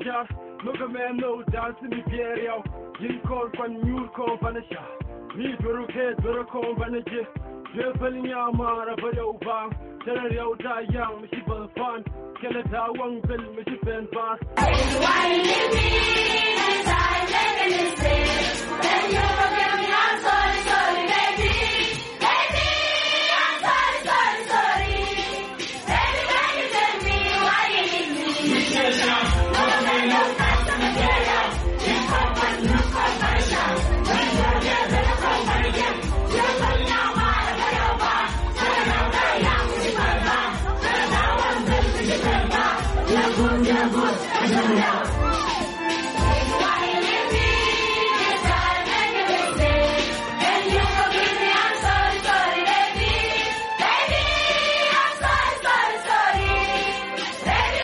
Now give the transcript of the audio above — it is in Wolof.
jar look a man no dance me pierio yin call fan mule call vanisha me duru ke duru call vanije je balinya mara bado bang tell you die young me she fun kele ta wang bil me she ben bar why